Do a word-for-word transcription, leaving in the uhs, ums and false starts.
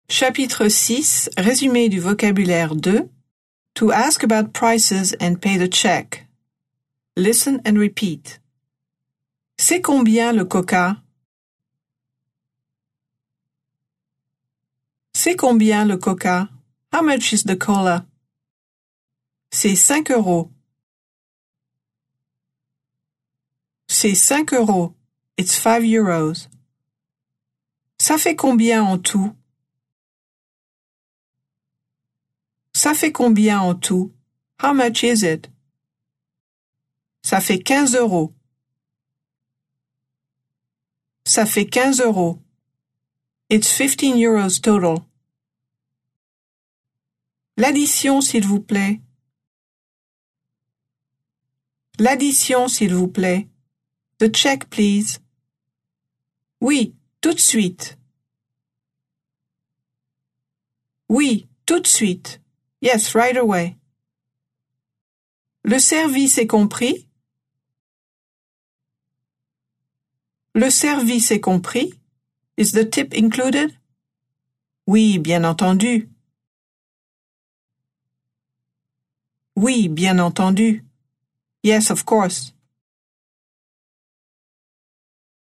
Chapitre six, résumé du vocabulaire deux. To ask about prices and pay the check. Listen and repeat. C'est combien le coca? C'est combien le coca? How much is the cola? C'est cinq euros. C'est cinq euros. It's five euros. Ça fait combien en tout? Ça fait combien en tout? How much is it? Ça fait quinze euros. Ça fait quinze euros. It's fifteen euros total. L'addition, s'il vous plaît. L'addition, s'il vous plaît. The check, please. Oui, tout de suite. Oui, tout de suite. Yes, right away. Le service est compris? Le service est compris? Is the tip included? Oui, bien entendu. Oui, bien entendu. Yes, of course.